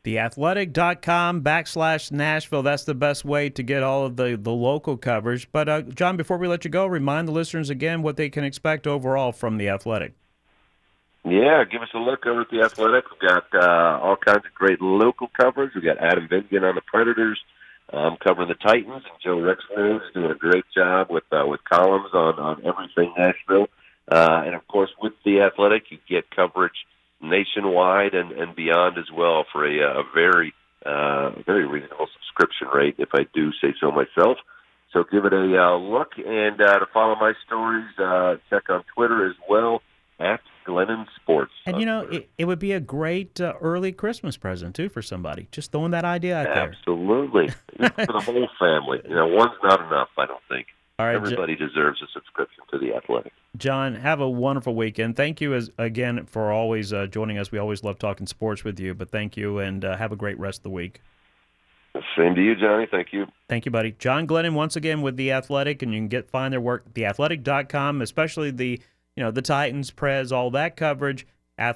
TheAthletic.com/Nashville. That's the best way to get all of the local coverage. But, John, before we let you go, remind the listeners again what they can expect overall from The Athletic. Yeah, give us a look over at The Athletic. We've got all kinds of great local coverage. We've got Adam Vingan on the Predators covering the Titans, and Joe Rexford is doing a great job with columns on everything Nashville. And, of course, with The Athletic, you get coverage nationwide and beyond as well for a very, very reasonable subscription rate, if I do say so myself. So give it a look. And to follow my stories, check on Twitter as well, at Glennon Sports. And, it would be a great early Christmas present, too, for somebody. Just throwing that idea out there. Absolutely. For the whole family. One's not enough, I don't think. All right, everybody deserves a subscription to The Athletic. John, have a wonderful weekend. Thank you again for always joining us. We always love talking sports with you, but thank you, and have a great rest of the week. Same to you, Johnny. Thank you. Thank you, buddy. John Glennon, once again, with The Athletic, and you can find their work, theathletic.com, especially the Titans, Prez, all that coverage,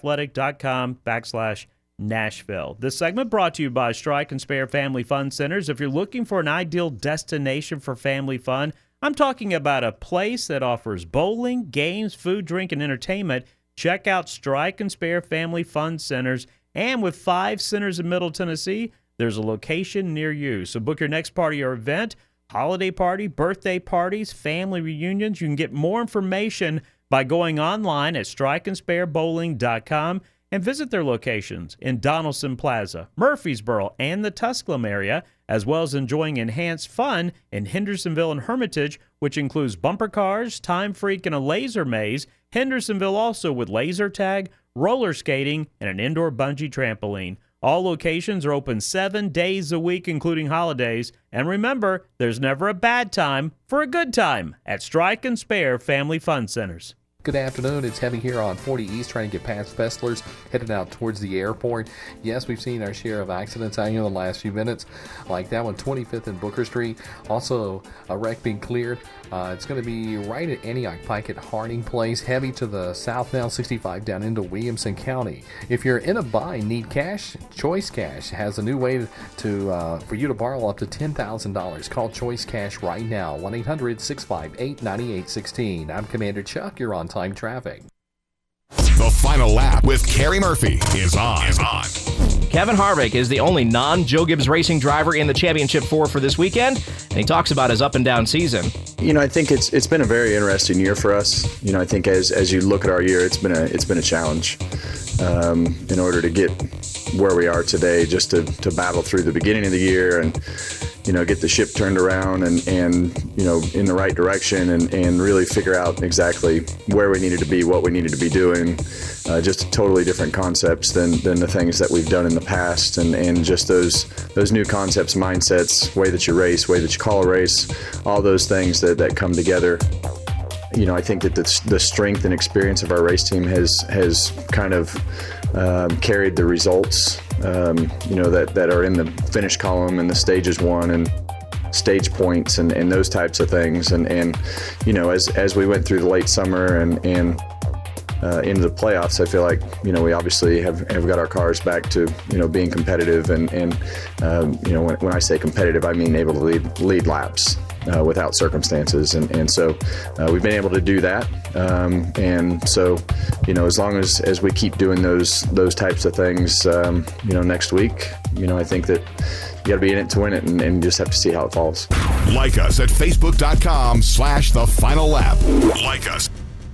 athletic.com/Nashville. This segment brought to you by Strike and Spare Family Fun Centers. If you're looking for an ideal destination for family fun, I'm talking about a place that offers bowling, games, food, drink, and entertainment. Check out Strike and Spare Family Fun Centers. And with 5 centers in Middle Tennessee, there's a location near you. So book your next party or event, holiday party, birthday parties, family reunions. You can get more information by going online at strikeandsparebowling.com and visit their locations in Donaldson Plaza, Murfreesboro, and the Tusculum area, as well as enjoying enhanced fun in Hendersonville and Hermitage, which includes bumper cars, Time Freak, and a laser maze. Hendersonville also with laser tag, roller skating, and an indoor bungee trampoline. All locations are open 7 days a week, including holidays. And remember, there's never a bad time for a good time at Strike and Spare Family Fun Centers. Good afternoon. It's heavy here on 40 East trying to get past Fessler's, headed out towards the airport. Yes, we've seen our share of accidents out here in the last few minutes, like that one, 25th and Booker Street. Also, a wreck being cleared. It's going to be right at Antioch Pike at Harding Place, heavy to the south now, 65 down into Williamson County. If you're in a bind, need cash, Choice Cash has a new way for you to borrow up to $10,000. Call Choice Cash right now, 1-800-658-9816. I'm Commander Chuck. You're on time traffic. The Final Lap with Kerry Murphy is on. Kevin Harvick is the only non-Joe Gibbs Racing driver in the Championship 4 for this weekend, and he talks about his up and down season. I think it's been a very interesting year for us. I think as you look at our year, it's been a challenge in order to get where we are today, just to battle through the beginning of the year and get the ship turned around and in the right direction and really figure out exactly where we needed to be, what we needed to be doing. Just totally different concepts than the things that we've done in the past, and just those new concepts, mindsets, way that you race, way that you call a race, all those things that come together. I think that the strength and experience of our race team has kind of carried the results, that are in the finish column and the stages won and stage points and those types of things. And as we went through the late summer and into the playoffs, I feel like, we obviously have got our cars back to, being competitive and when I say competitive, I mean able to lead laps. Without circumstances, and so we've been able to do that, and so as long as we keep doing those types of things, next week, I think that you got to be in it to win it, and just have to see how it falls. Like us at Facebook.com/The Final Lap. Like us.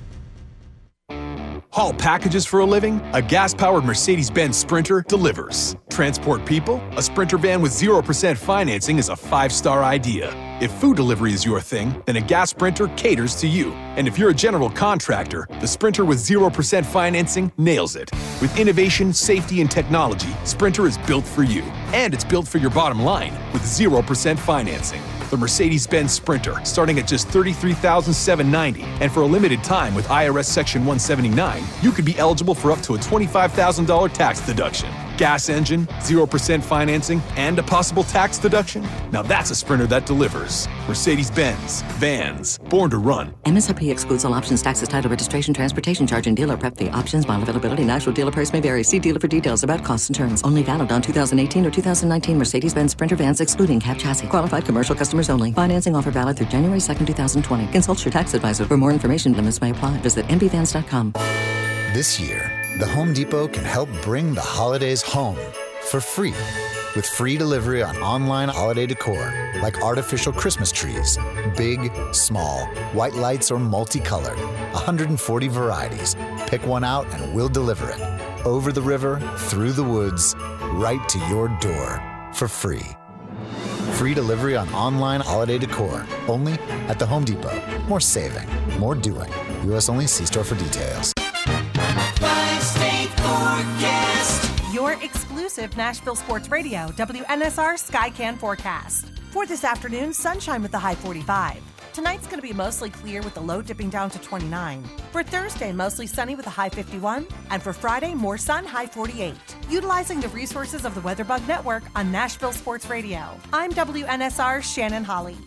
Haul packages for a living? A gas-powered Mercedes-Benz Sprinter delivers. Transport people? A Sprinter van with 0% financing is a 5-star idea. If food delivery is your thing, then a gas Sprinter caters to you. And if you're a general contractor, the Sprinter with 0% financing nails it. With innovation, safety, and technology, Sprinter is built for you. And it's built for your bottom line with 0% financing. The Mercedes-Benz Sprinter, starting at just $33,790, and for a limited time with IRS Section 179, you could be eligible for up to a $25,000 tax deduction. Gas engine, 0% financing, and a possible tax deduction? Now that's a Sprinter that delivers. Mercedes-Benz. Vans. Born to run. MSRP excludes all options, taxes, title, registration, transportation charge, and dealer prep fee. Options, model availability, and actual dealer price may vary. See dealer for details about costs and terms. Only valid on 2018 or 2019 Mercedes-Benz Sprinter vans excluding cab chassis. Qualified commercial customers only. Financing offer valid through January 2nd, 2020. Consult your tax advisor. For more information, limits may apply. Visit mbvans.com. This year, the Home Depot can help bring the holidays home for free. With free delivery on online holiday decor, like artificial Christmas trees, big, small, white lights or multicolored, 140 varieties. Pick one out and we'll deliver it. Over the river, through the woods, right to your door for free. Free delivery on online holiday decor, only at the Home Depot. More saving, more doing. U.S. only. See store for details. Five-state forecast. Your exclusive Nashville Sports Radio, WNSR Skycan forecast. For this afternoon, sunshine with the high 45. Tonight's going to be mostly clear with the low dipping down to 29. For Thursday, mostly sunny with a high 51. And for Friday, more sun, high 48. Utilizing the resources of the WeatherBug Network on Nashville Sports Radio. I'm WNSR Shannon Holly.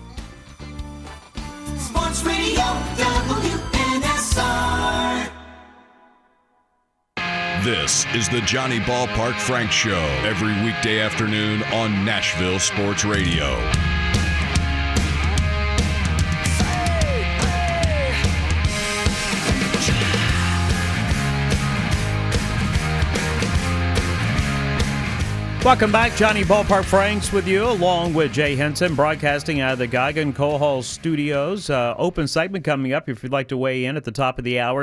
Sports Radio, WNSR. This is the Johnny Ballpark Frank Show, every weekday afternoon on Nashville Sports Radio. Welcome back. Johnny Ballpark Franks with you, along with Jay Henson, broadcasting out of the Geigen Coal Hall Studios. Open segment coming up if you'd like to weigh in at the top of the hour,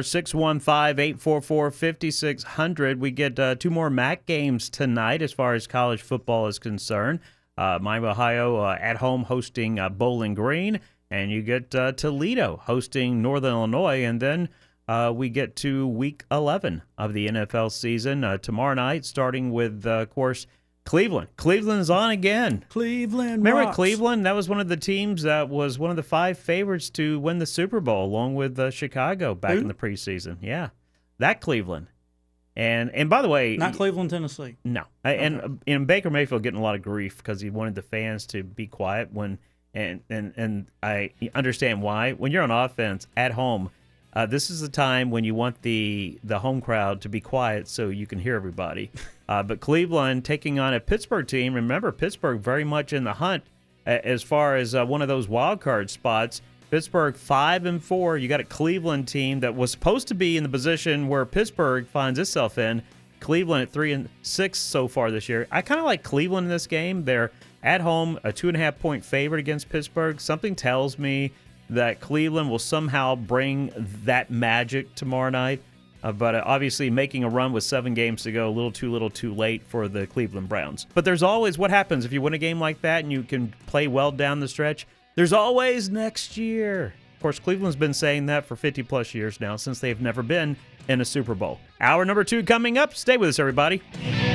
615-844-5600. We get two more MAC games tonight as far as college football is concerned. Miami, Ohio at home hosting Bowling Green, and you get Toledo hosting Northern Illinois, and then we get to Week 11 of the NFL season tomorrow night, starting with, of course, Cleveland. Cleveland's on again. Cleveland Remember rocks. Cleveland? That was one of the teams that was one of the 5 favorites to win the Super Bowl, along with Chicago back in the preseason. Yeah, that Cleveland. And by the way, Not Cleveland, Tennessee. no. And Baker Mayfield getting a lot of grief because he wanted the fans to be quiet when and I understand why. When you're on offense at home, this is the time when you want the home crowd to be quiet so you can hear everybody. But Cleveland taking on a Pittsburgh team. Remember, Pittsburgh very much in the hunt as far as one of those wild card spots. Pittsburgh 5-4. You got a Cleveland team that was supposed to be in the position where Pittsburgh finds itself in. Cleveland at 3-6 so far this year. I kind of like Cleveland in this game. They're at home, a 2.5-point favorite against Pittsburgh. Something tells me that Cleveland will somehow bring that magic tomorrow night. But obviously making a run with 7 games to go, a little too late for the Cleveland Browns. But there's always what happens if you win a game like that and you can play well down the stretch. There's always next year. Of course, Cleveland's been saying that for 50-plus years now since they've never been in a Super Bowl. Hour number 2 coming up. Stay with us, everybody.